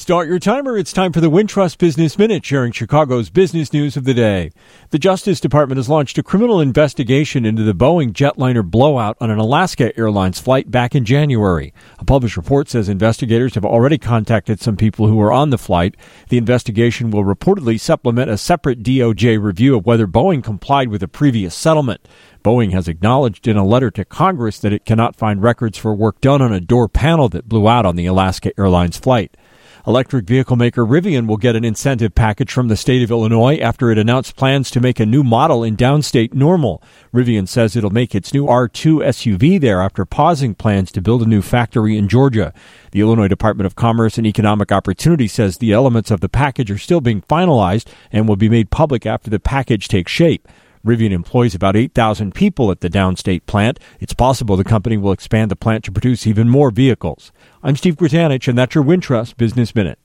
Start your timer. It's time for the Wintrust Business Minute, sharing Chicago's business news of the day. The Justice Department has launched a criminal investigation into the Boeing jetliner blowout on an Alaska Airlines flight back in January. A published report says investigators have already contacted some people who were on the flight. The investigation will reportedly supplement a separate DOJ review of whether Boeing complied with a previous settlement. Boeing has acknowledged in a letter to Congress that it cannot find records for work done on a door panel that blew out on the Alaska Airlines flight. Electric vehicle maker Rivian will get an incentive package from the state of Illinois after it announced plans to make a new model in downstate Normal. Rivian says it'll make its new R2 SUV there after pausing plans to build a new factory in Georgia. The Illinois Department of Commerce and Economic Opportunity says the elements of the package are still being finalized and will be made public after the package takes shape. Rivian employs about 8,000 people at the downstate plant. It's possible the company will expand the plant to produce even more vehicles. I'm Steve Grzanich, and that's your Wintrust Business Minute.